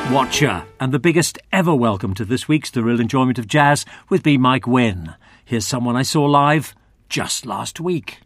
Watcher, and the biggest ever welcome to this week's The Real Enjoyment of Jazz with me, Mike Wynn. Here's someone I saw live just last week.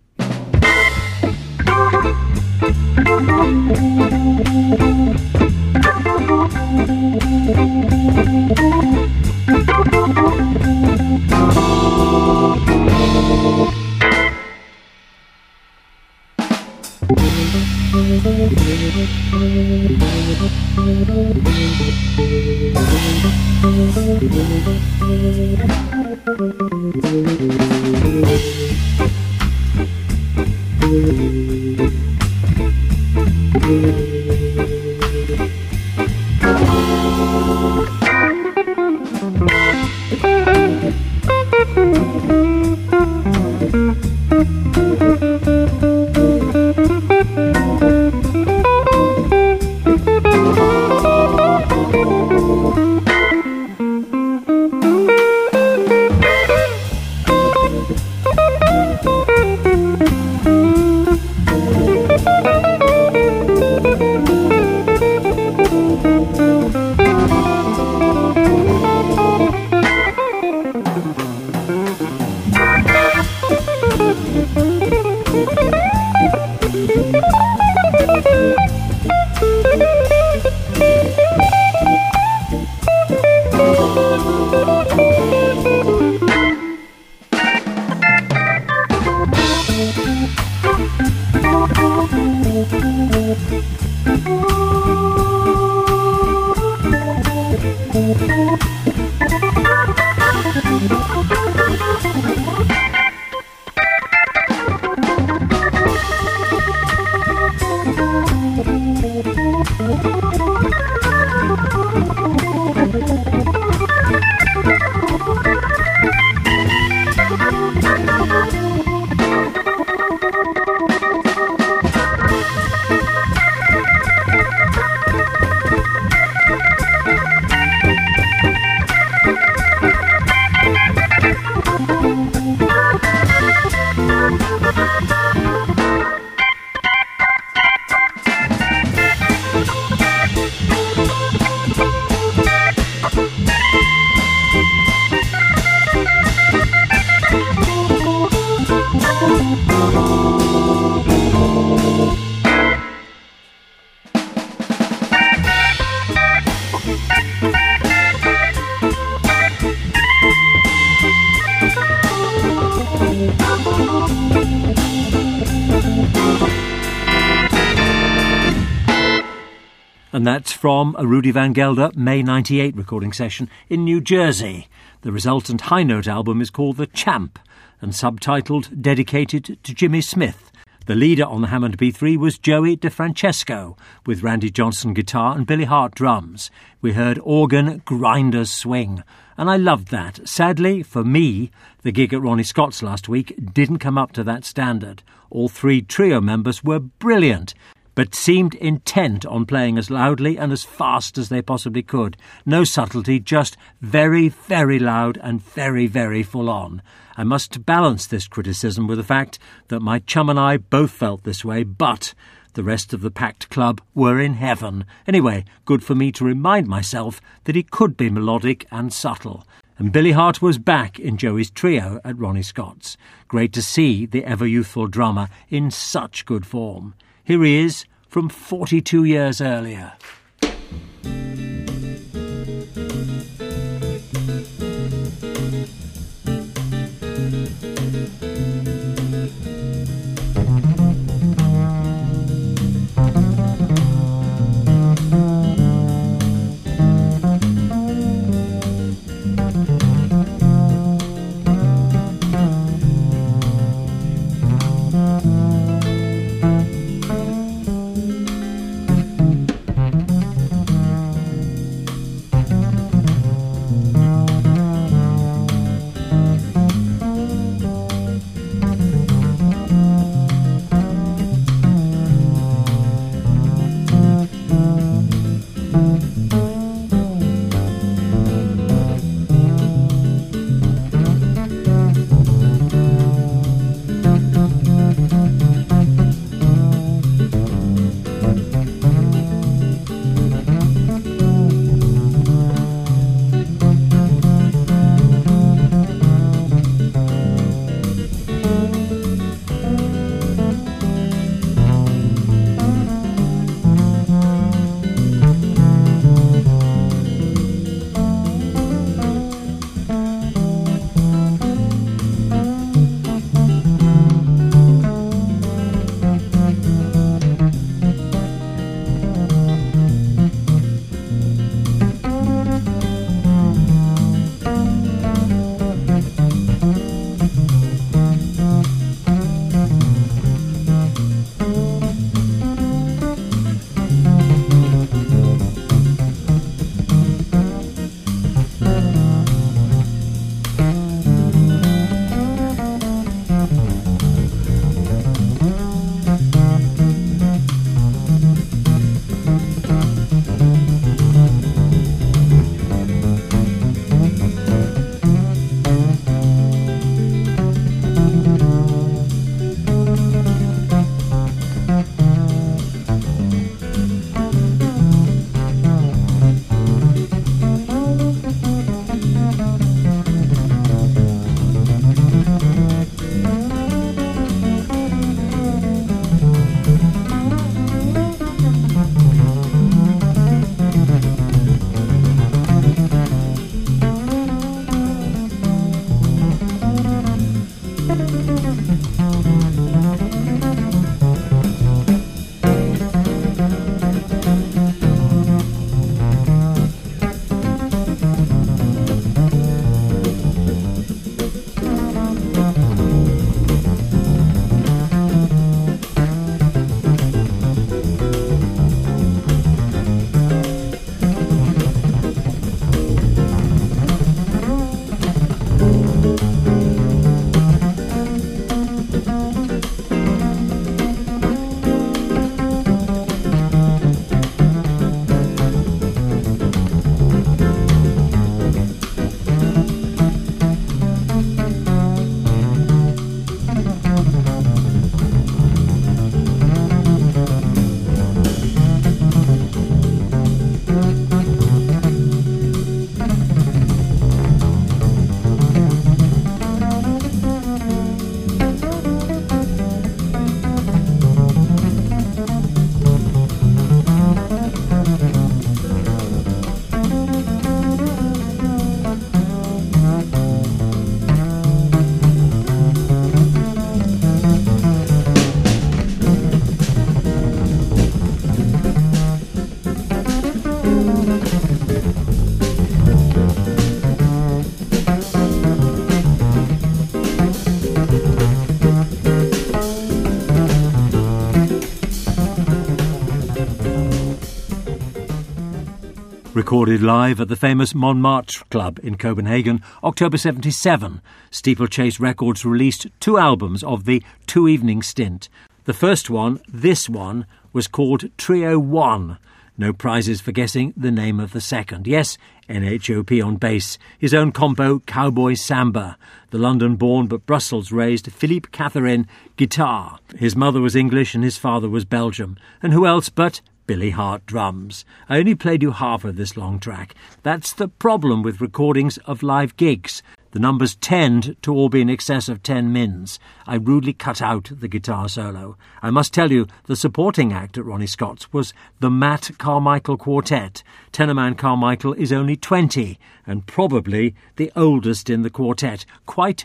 And that's from a Rudy Van Gelder May 98 recording session in New Jersey. The resultant high note album is called The Champ and subtitled Dedicated to Jimmy Smith. The leader on the Hammond B3 was Joey DeFrancesco, with Randy Johnson guitar and Billy Hart drums. We heard organ grinders swing, and I loved that. Sadly, for me, the gig at Ronnie Scott's last week didn't come up to that standard. All three trio members were brilliant, but seemed intent on playing as loudly and as fast as they possibly could. No subtlety, just very, very loud and very, very full on. I must balance this criticism with the fact that my chum and I both felt this way, but the rest of the packed club were in heaven. Anyway, good for me to remind myself that he could be melodic and subtle. And Billy Hart was back in Joey's trio at Ronnie Scott's. Great to see the ever-youthful drummer in such good form. Here he is from 42 years earlier. Recorded live at the famous Montmartre Club in Copenhagen, October 1977, Steeplechase Records released 2 albums of the 2-evening stint. The first one, this one, was called Trio 1. No prizes for guessing the name of the second. Yes, NHOP on bass, his own combo Cowboy Samba, the London-born but Brussels-raised Philippe Catherine guitar. His mother was English and his father was Belgium. And who else but Billy Hart drums. I only played you half of this long track. That's the problem with recordings of live gigs. The numbers tend to all be in excess of 10 mins. I rudely cut out the guitar solo. I must tell you, the supporting act at Ronnie Scott's was the Matt Carmichael Quartet. Tenorman Carmichael is only 20, and probably the oldest in the quartet. Quite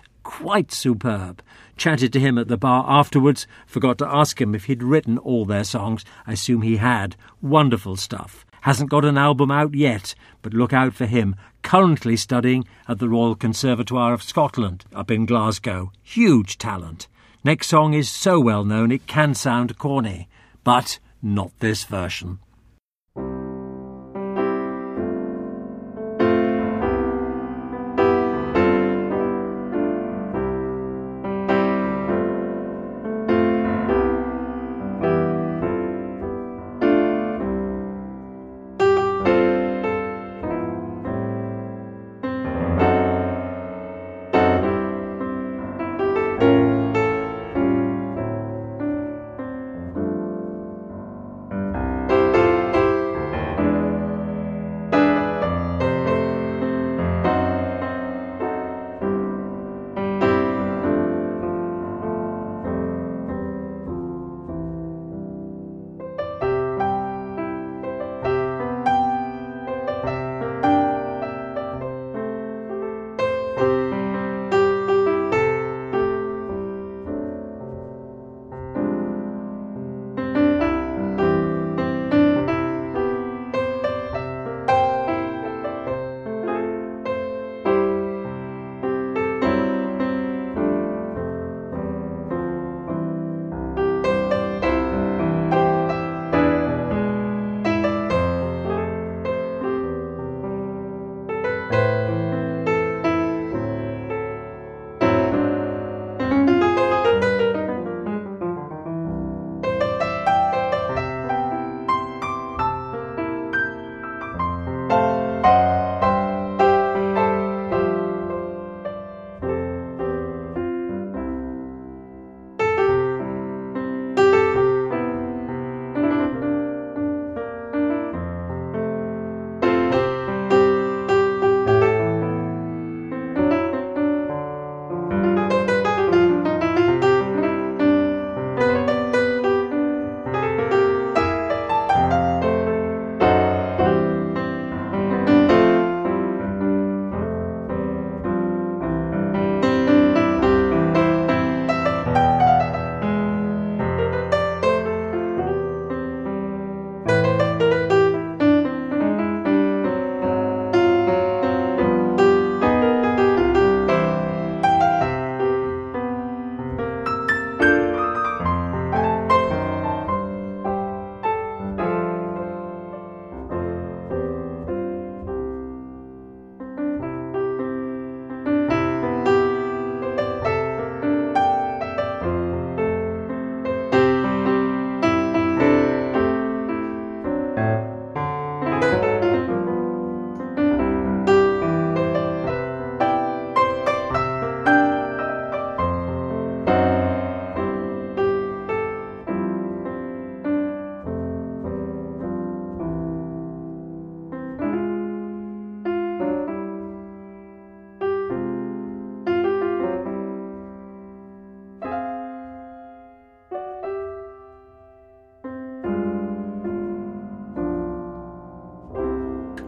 superb. Chatted to him at the bar afterwards, forgot to ask him if he'd written all their songs. I assume he had. Wonderful stuff. Hasn't got an album out yet, but look out for him. Currently studying at the Royal Conservatoire of Scotland up in Glasgow. Huge talent. Next song is so well known it can sound corny, but not this version.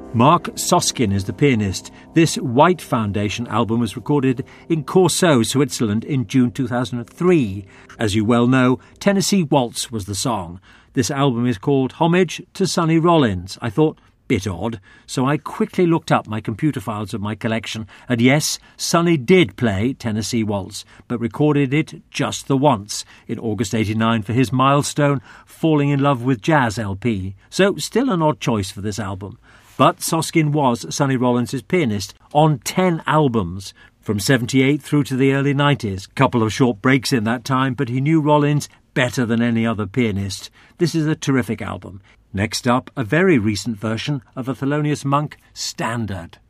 Mark Soskin is the pianist. This White Foundation album was recorded in Corso, Switzerland in June 2003. As you well know, Tennessee Waltz was the song. This album is called Homage to Sonny Rollins. I thought, bit odd, so I quickly looked up my computer files of my collection, and yes, Sonny did play Tennessee Waltz, but recorded it just the once in August '89 for his milestone Falling in Love with Jazz LP. So still an odd choice for this album. But Soskin was Sonny Rollins' pianist on 10 albums, from 78 through to the early 90s. Couple of short breaks in that time, but he knew Rollins better than any other pianist. This is a terrific album. Next up, a very recent version of a Thelonious Monk standard.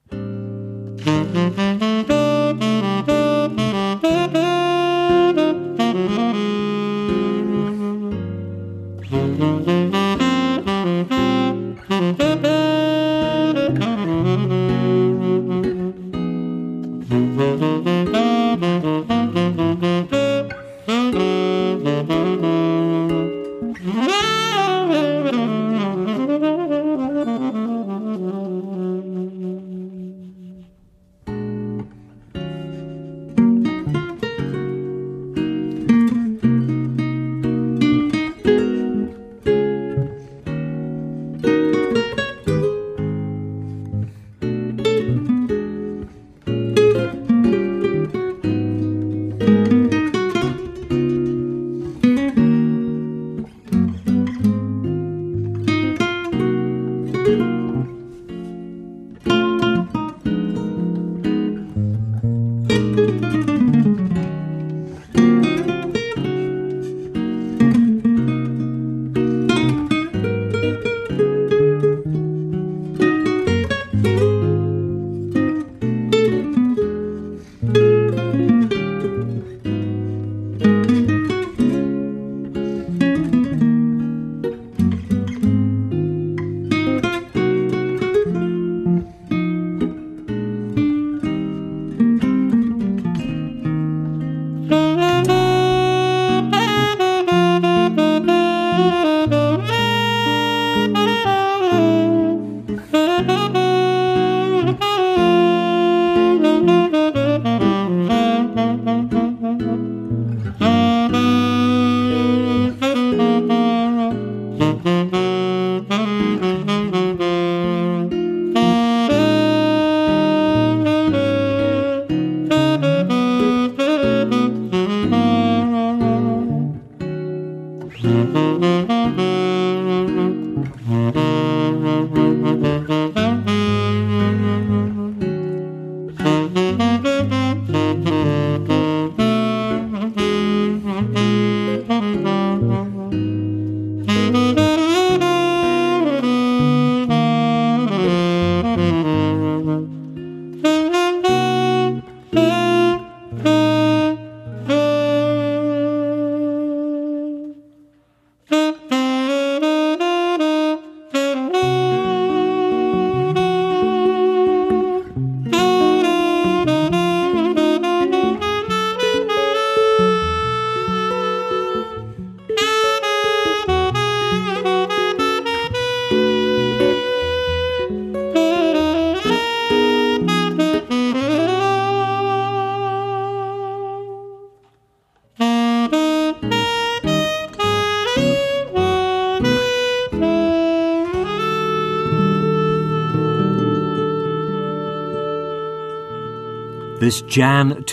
This Jan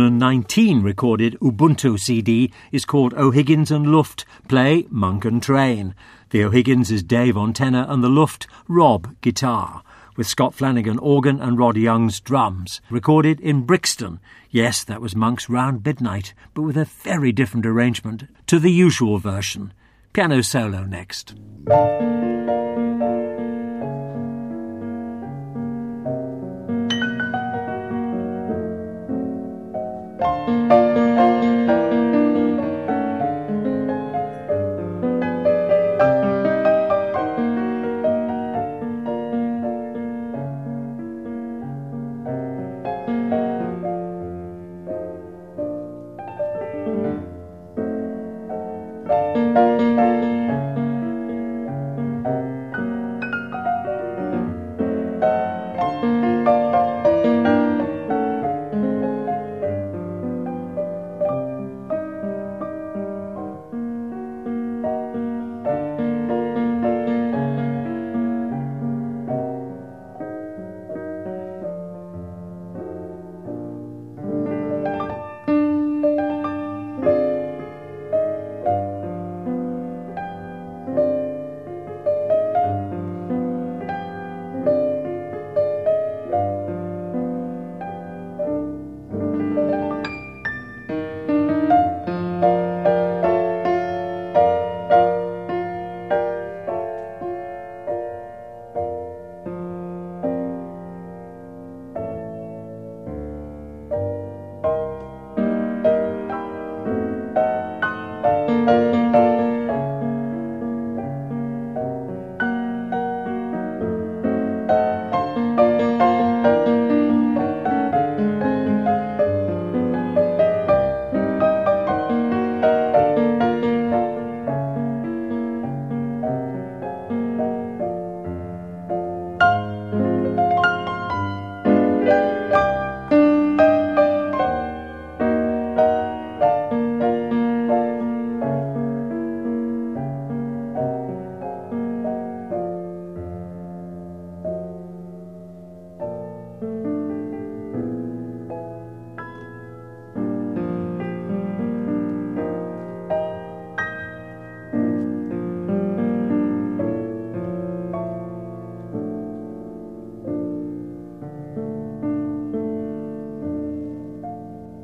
2019 recorded Ubuntu CD is called O'Higgins and Luft Play Monk and Train. The O'Higgins is Dave on tenor and the Luft Rob guitar, with Scott Flanagan organ and Rod Young's drums. Recorded in Brixton. Yes, that was Monk's Round Midnight, but with a very different arrangement to the usual version. Piano solo next.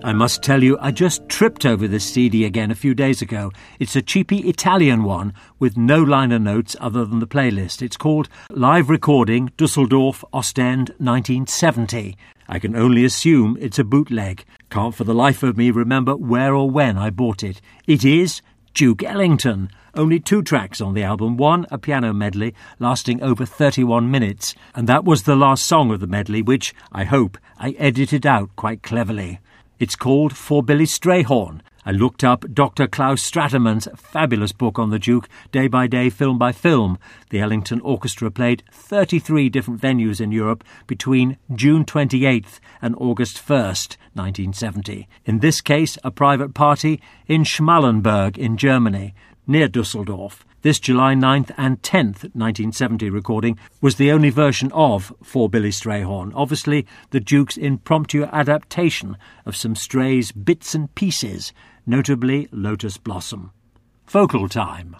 I must tell you, I just tripped over this CD again a few days ago. It's a cheapy Italian one with no liner notes other than the playlist. It's called Live Recording Dusseldorf Ostend 1970. I can only assume it's a bootleg. Can't for the life of me remember where or when I bought it. It is Duke Ellington. Only 2 tracks on the album. One, a piano medley lasting over 31 minutes. And that was the last song of the medley, which, I hope, I edited out quite cleverly. It's called For Billy Strayhorn. I looked up Dr. Klaus Stratermann's fabulous book on the Duke, day by day, film by film. The Ellington Orchestra played 33 different venues in Europe between June 28th and August 1st, 1970. In this case, a private party in Schmallenberg in Germany, near Dusseldorf. This July 9th and 10th 1970 recording was the only version of For Billy Strayhorn, obviously the Duke's impromptu adaptation of some Stray's bits and pieces, notably Lotus Blossom. Vocal time.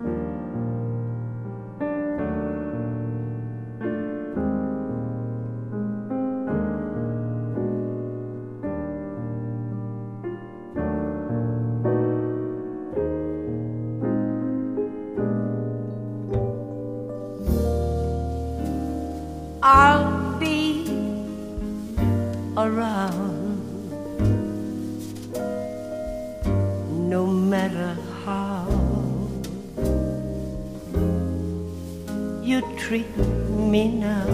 I'll be around no matter how you treat me now.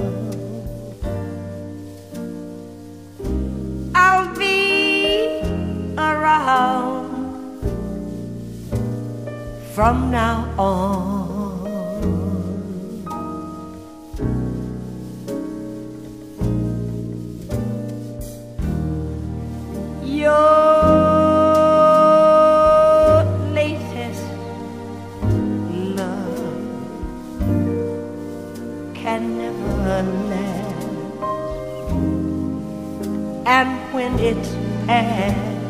I'll be around from now on. Your latest love can never last, and when it's past,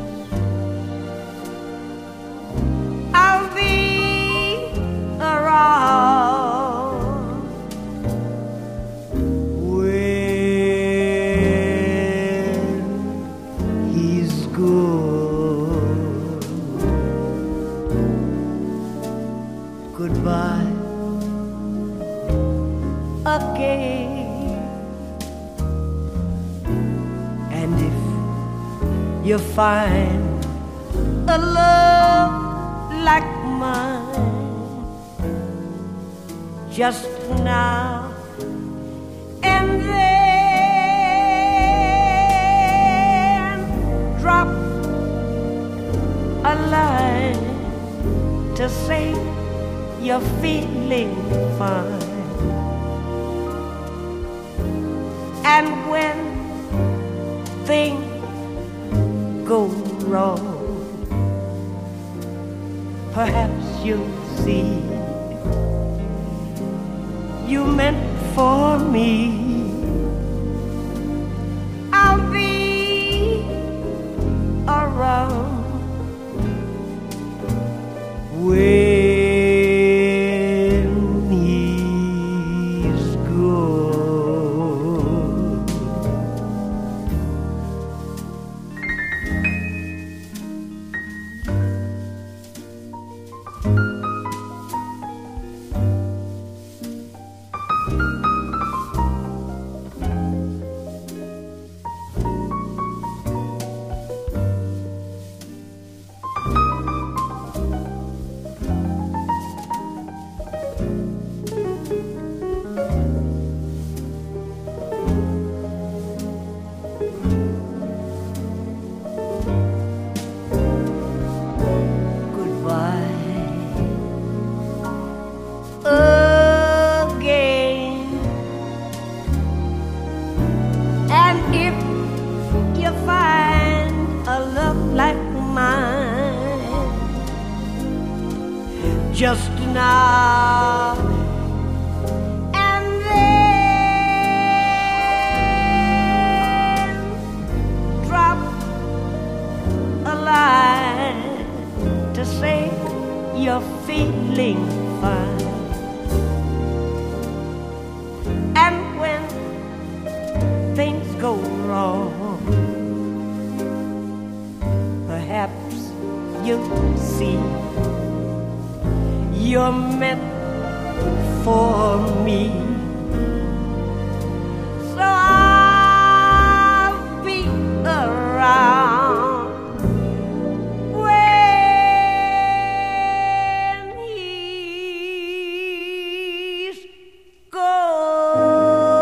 I'll be around when he's good. Goodbye again, and if you find a love like mine, just now and then drop a line to say you're feeling fine. And when things go wrong, perhaps you'll see you meant for me. I'll be around when he's good. Just now and then drop a line to say you're feeling fine. And when things go wrong, you see, you're meant for me. So I'll be around when he's gone.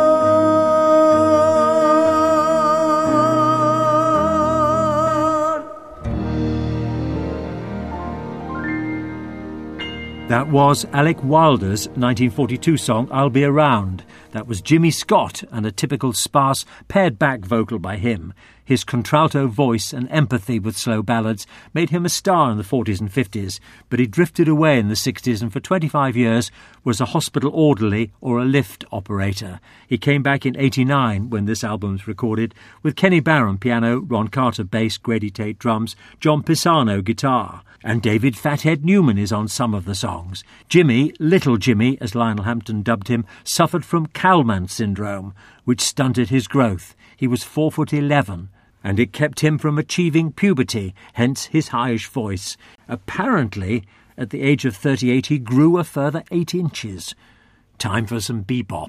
That was Alec Wilder's 1942 song, I'll Be Around. That was Jimmy Scott, and a typical sparse, pared-back vocal by him. His contralto voice and empathy with slow ballads made him a star in the 40s and 50s, but he drifted away in the 60s and for 25 years was a hospital orderly or a lift operator. He came back in 89 when this album was recorded, with Kenny Barron piano, Ron Carter bass, Grady Tate drums, John Pisano guitar. And David Fathead Newman is on some of the songs. Jimmy, Little Jimmy, as Lionel Hampton dubbed him, suffered from Kallman syndrome, which stunted his growth. He was 4'11", and it kept him from achieving puberty, hence his highish voice. Apparently, at the age of 38, he grew a further 8 inches. Time for some bebop.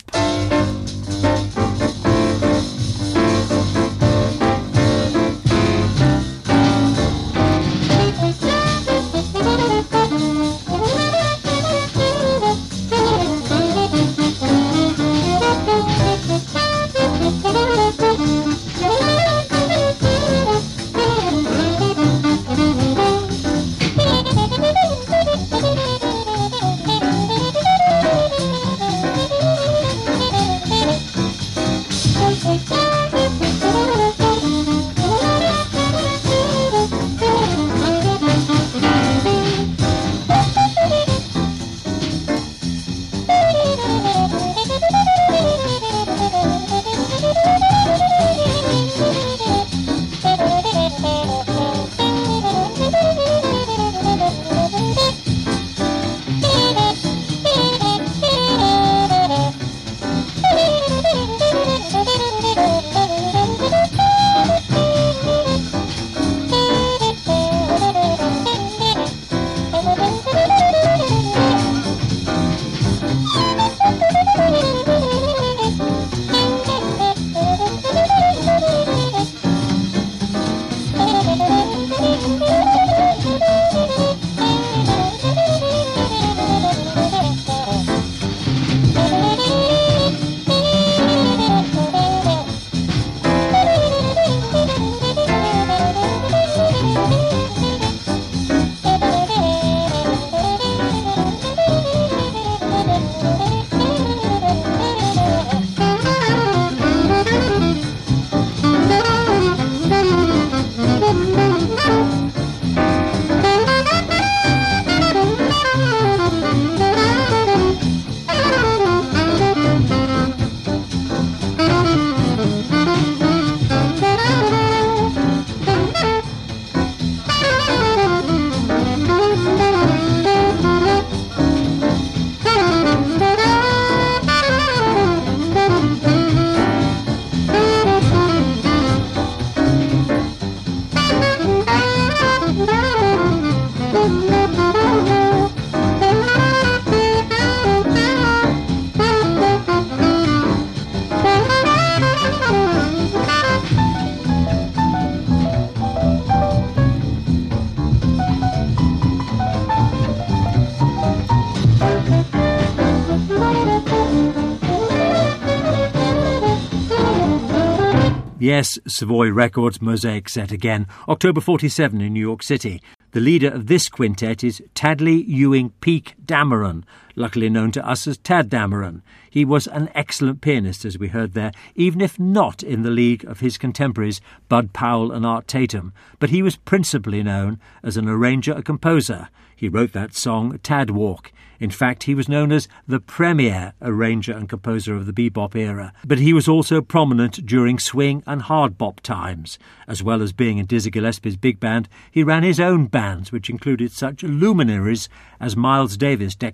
Yes, Savoy Records Mosaic set again, October 47 in New York City. The leader of this quintet is Tadley Ewing Peake Dameron, luckily known to us as Tad Dameron. He was an excellent pianist, as we heard there, even if not in the league of his contemporaries Bud Powell and Art Tatum, but he was principally known as an arranger and composer. He wrote that song, Tad Walk. In fact, he was known as the premier arranger and composer of the bebop era, but he was also prominent during swing and hard bop times. As well as being in Dizzy Gillespie's big band, he ran his own bands, which included such luminaries as Miles Davis, Dexter Gordon,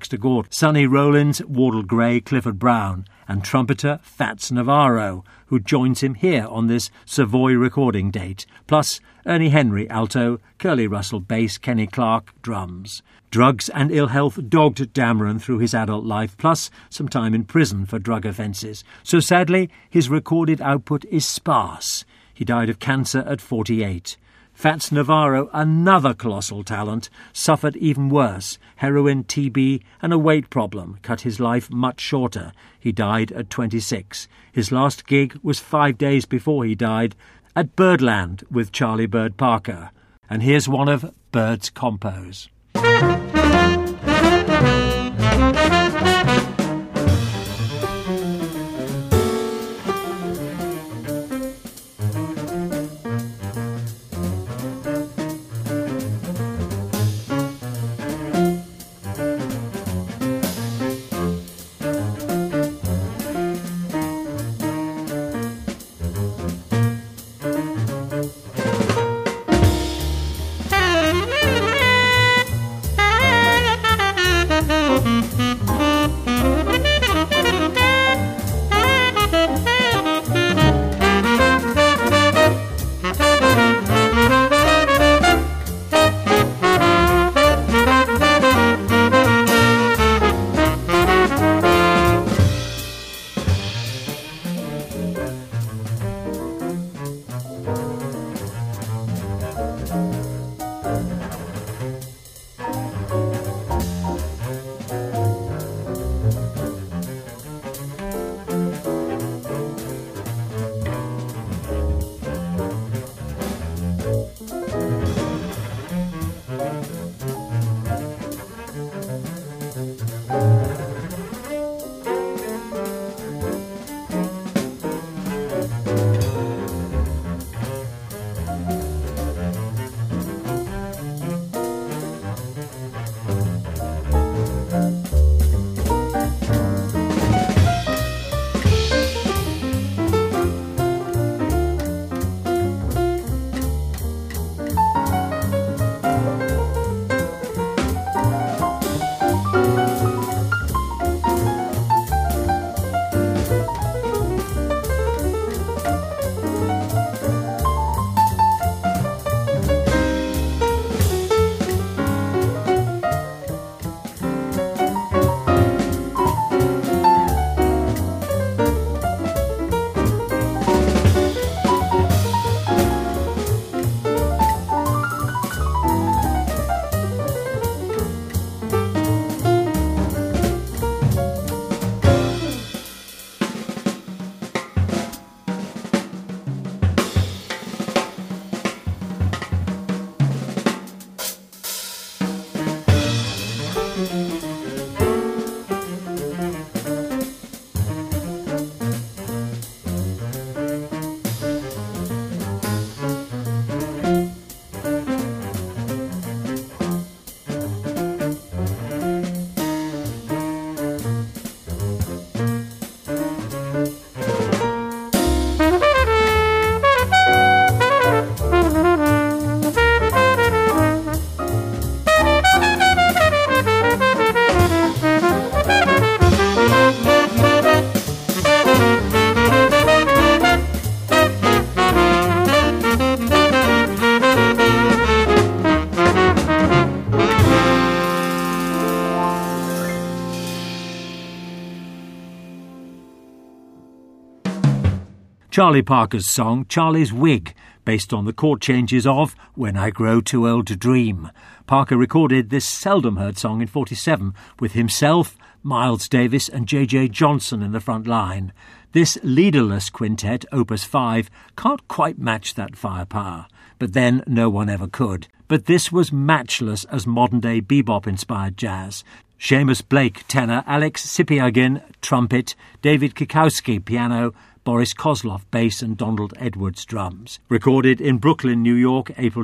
Sonny Rollins, Wardle Gray, Clifford Brown, and trumpeter Fats Navarro, who joins him here on this Savoy recording date, plus Ernie Henry, alto, Curly Russell, bass, Kenny Clark, drums. Drugs and ill health dogged Dameron through his adult life, plus some time in prison for drug offences. So sadly, his recorded output is sparse. He died of cancer at 48. Fats Navarro, another colossal talent, suffered even worse. Heroin, TB and a weight problem cut his life much shorter. He died at 26. His last gig was 5 days before he died at Birdland with Charlie Bird Parker. And here's one of Bird's compos. Charlie Parker's song Charlie's Wig, based on the chord changes of When I Grow Too Old to Dream. Parker recorded this seldom-heard song in 1947 with himself, Miles Davis and J.J. Johnson in the front line. This leaderless quintet, Opus 5, can't quite match that firepower, but then no one ever could. But this was matchless as modern-day bebop-inspired jazz. Seamus Blake, tenor, Alex Sipiagin, trumpet, David Kikowski, piano, Boris Kozlov, bass and Donald Edwards, drums. Recorded in Brooklyn, New York, April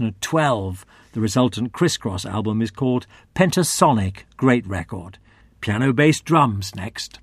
2012. The resultant Crisscross album is called Pentasonic, great record. Piano, bass, drums next.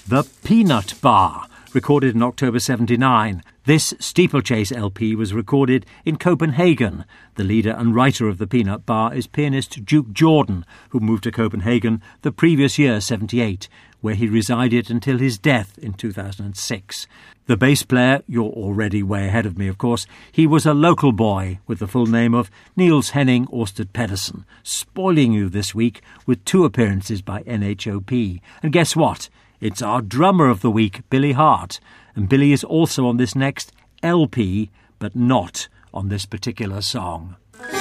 The Peanut Bar, recorded in October 79. This steeplechase LP was recorded in Copenhagen. The leader and writer of the Peanut Bar is pianist Duke Jordan, who moved to Copenhagen the previous year, 78, where he resided until his death in 2006. The bass player, you're already way ahead of me, of course, he was a local boy with the full name of Niels Henning Orsted Pedersen, spoiling you this week with 2 appearances by NHOP. And guess what? It's our drummer of the week, Billy Hart. And Billy is also on this next LP, but not on this particular song.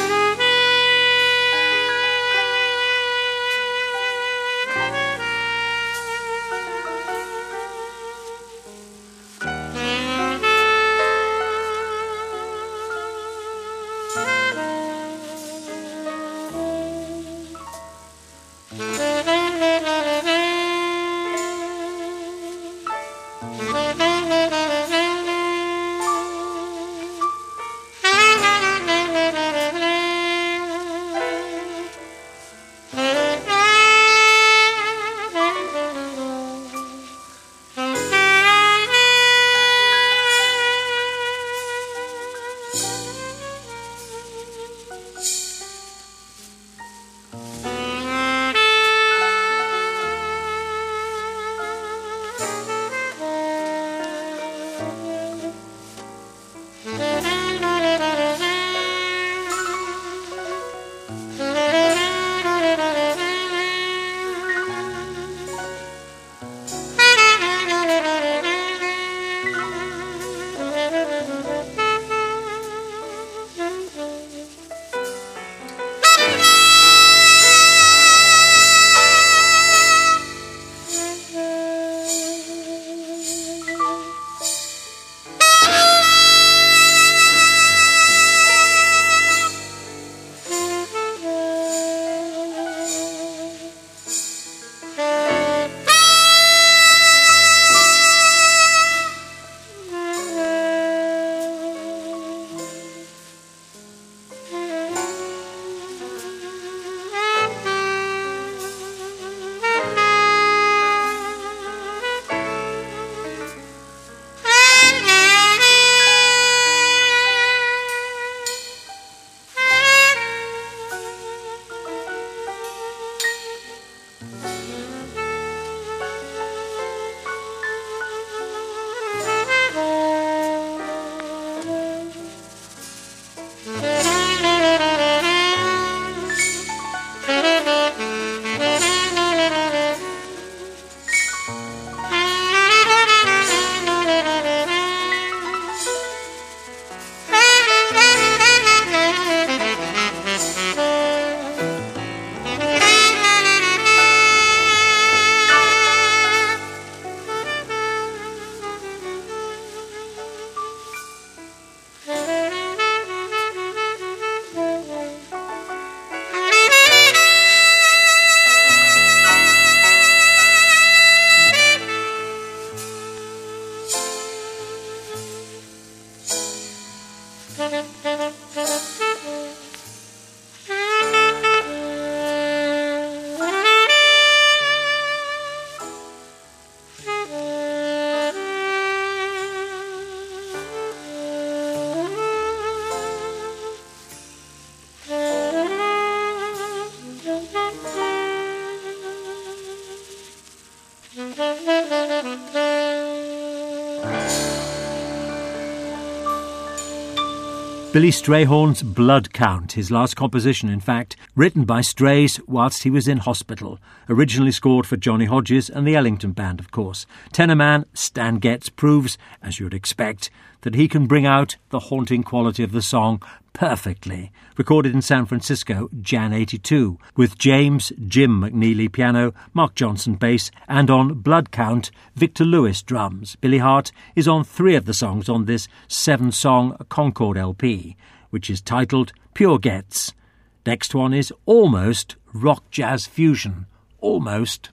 Billy Strayhorn's Blood Count, his last composition, in fact, written by Strays whilst he was in hospital. Originally scored for Johnny Hodges and the Ellington Band, of course. Tenor man Stan Getz proves, as you'd expect, that he can bring out the haunting quality of the song perfectly. Recorded in San Francisco, Jan 82, with James Jim McNeely piano, Mark Johnson bass, and on Blood Count, Victor Lewis drums. Billy Hart is on 3 of the songs on this 7-song Concord LP, which is titled Pure Getz. Next one is almost rock jazz fusion. Almost.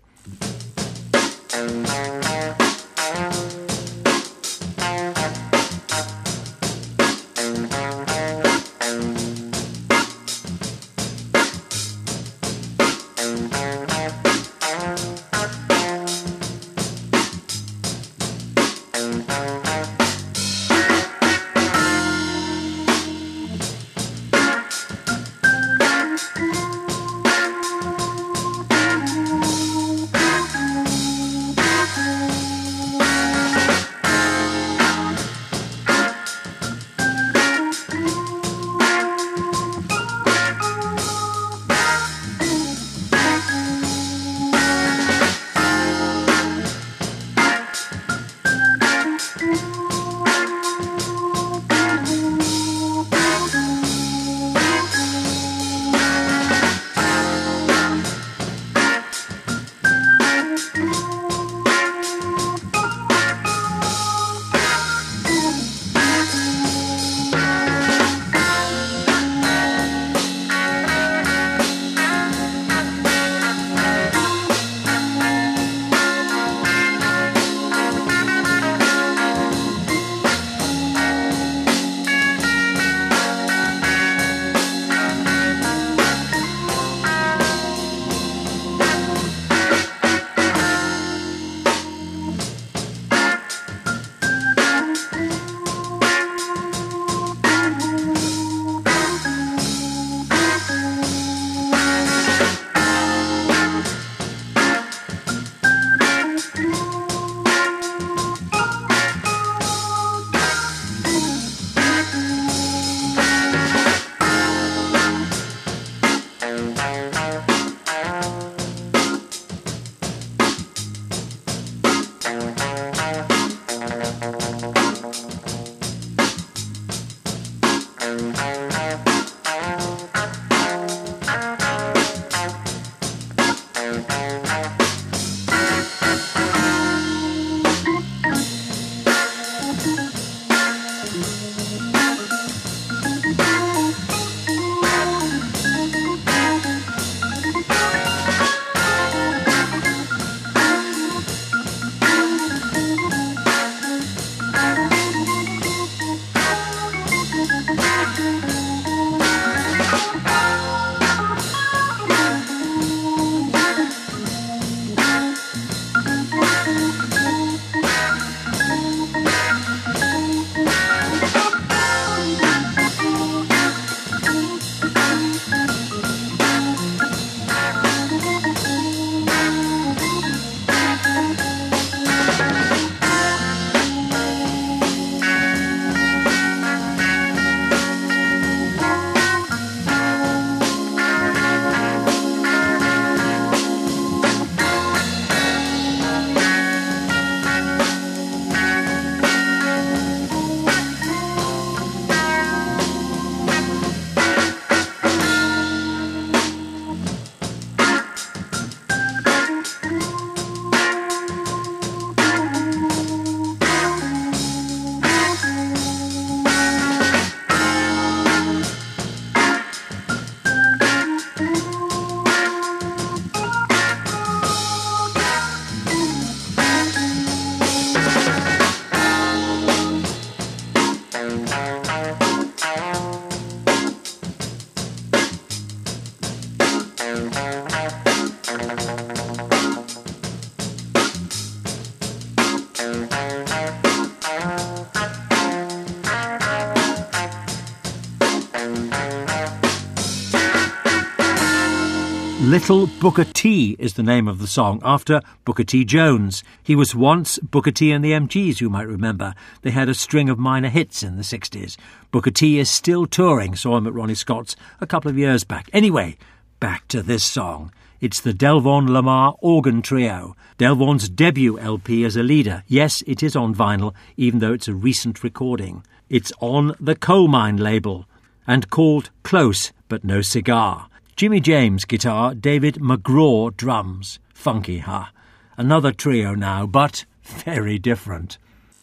Little Booker T is the name of the song, after Booker T. Jones. He was once Booker T and the MGs, you might remember. They had a string of minor hits in the 60s. Booker T is still touring, saw him at Ronnie Scott's a couple of years back. Anyway, back to this song. It's the Delvon Lamar Organ Trio, Delvon's debut LP as a leader. Yes, it is on vinyl, even though it's a recent recording. It's on the Coal Mine label, and called Close But No Cigar. Jimmy James guitar, David McGraw drums. Funky, huh? Another trio now, but very different.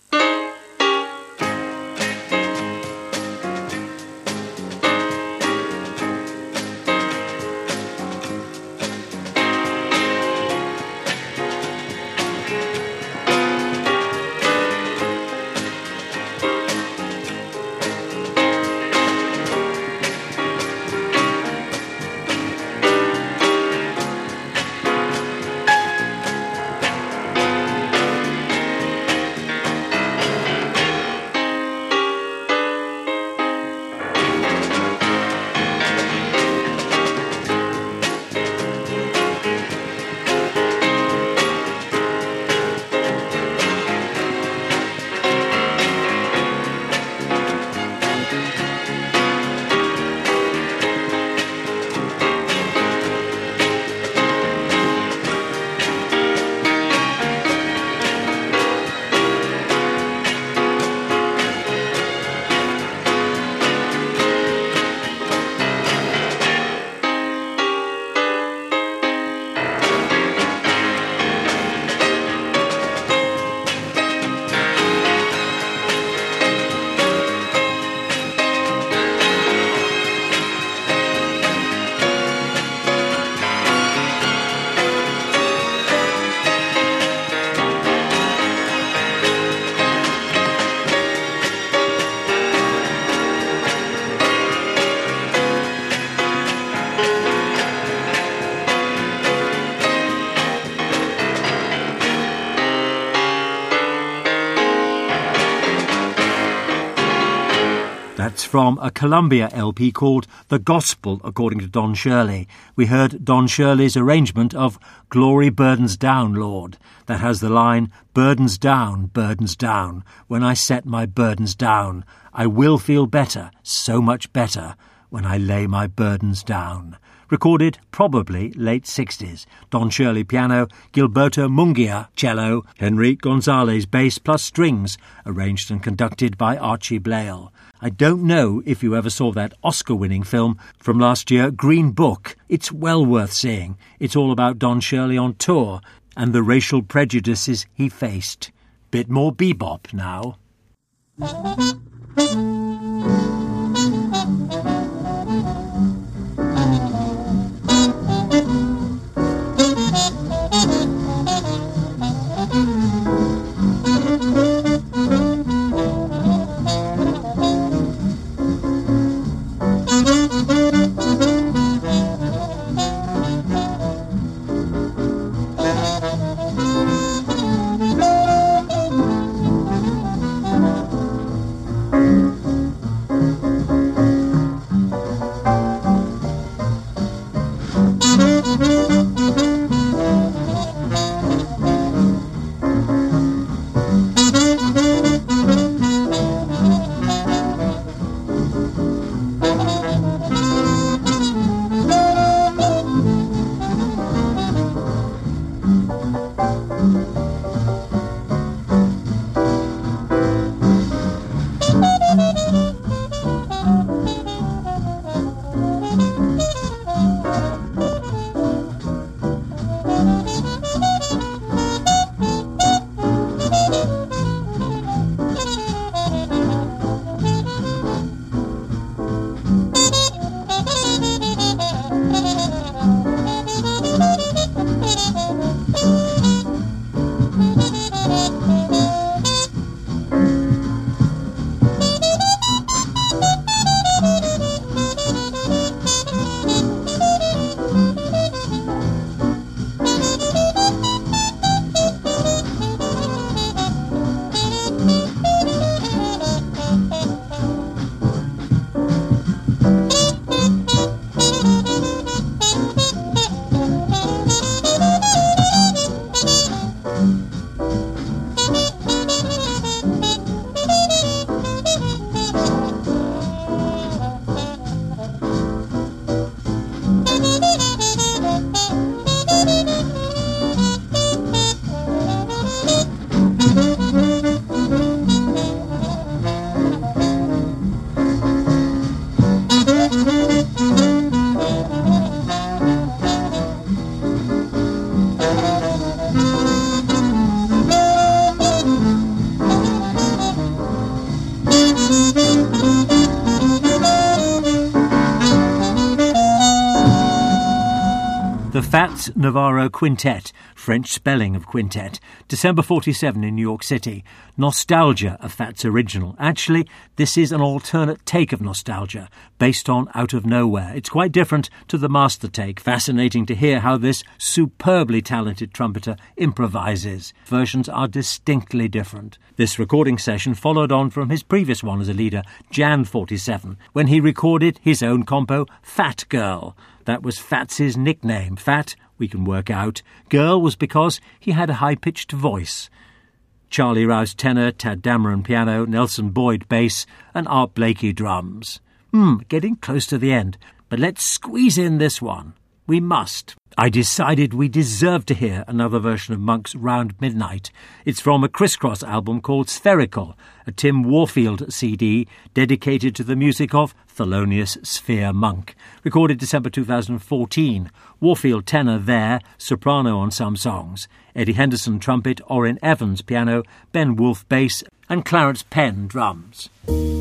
That's from a Columbia LP called The Gospel, according to Don Shirley. We heard Don Shirley's arrangement of Glory Burdens Down, Lord, that has the line, burdens down, when I set my burdens down. I will feel better, so much better, when I lay my burdens down. Recorded probably late 60s. Don Shirley piano, Gilberto Munguia cello, Henry Gonzalez bass plus strings, arranged and conducted by Archie Blale. I don't know if you ever saw that Oscar-winning film from last year, Green Book. It's well worth seeing. It's all about Don Shirley on tour and the racial prejudices he faced. Bit more bebop now. The Fats Navarro Quintet, French spelling of quintet, December 47 in New York City. Nostalgia, a Fats original. Actually, this is an alternate take of Nostalgia, based on Out of Nowhere. It's quite different to the master take. Fascinating to hear how this superbly talented trumpeter improvises. Versions are distinctly different. This recording session followed on from his previous one as a leader, Jan 47, when he recorded his own compo, Fat Girl. That was Fats's nickname. Fat, we can work out. Girl was because he had a high-pitched voice. Charlie Rouse tenor, Tad Dameron piano, Nelson Boyd bass, and Art Blakey drums. Getting close to the end, but let's squeeze in this one. We must. I decided we deserved to hear another version of Monk's Round Midnight. It's from a Criss-Cross album called Spherical, a Tim Warfield CD dedicated to the music of Thelonious Sphere Monk. Recorded December 2014. Warfield tenor there, soprano on some songs. Eddie Henderson trumpet, Orrin Evans piano, Ben Wolfe bass, and Clarence Penn drums.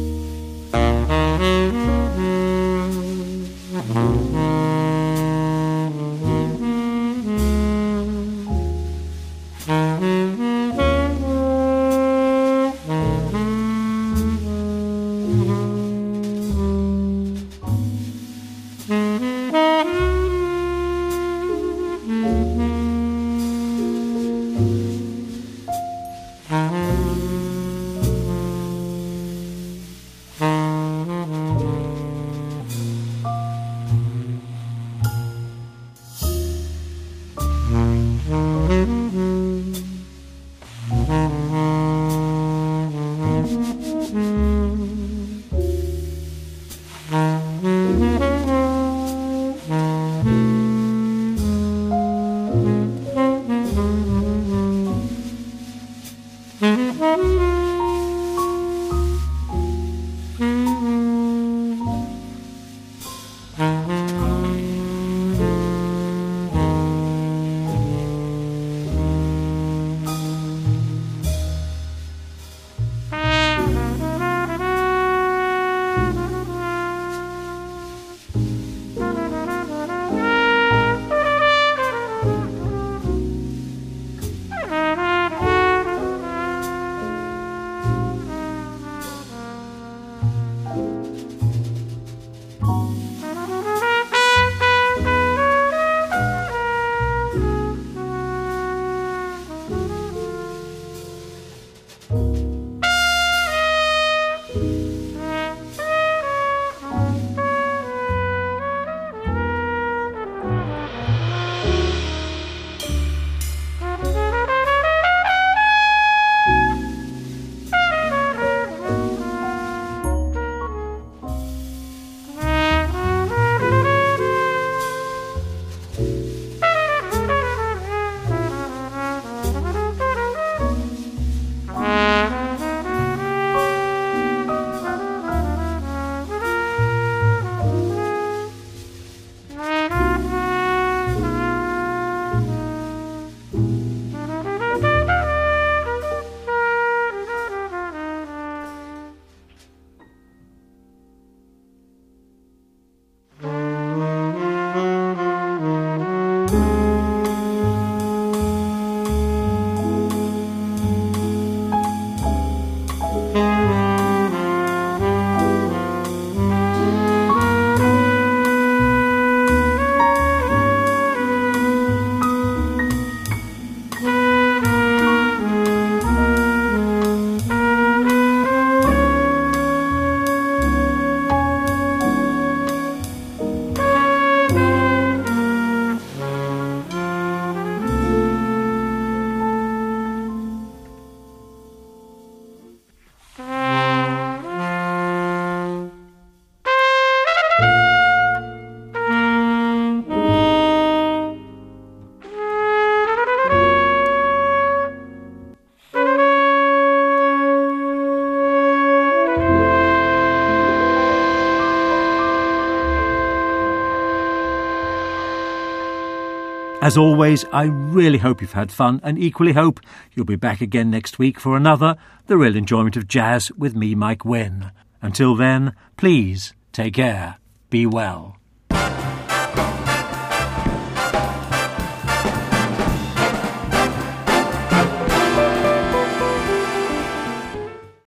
As always, I really hope you've had fun and equally hope you'll be back again next week for another The Real Enjoyment of Jazz with me, Mike Wynne. Until then, please take care, be well.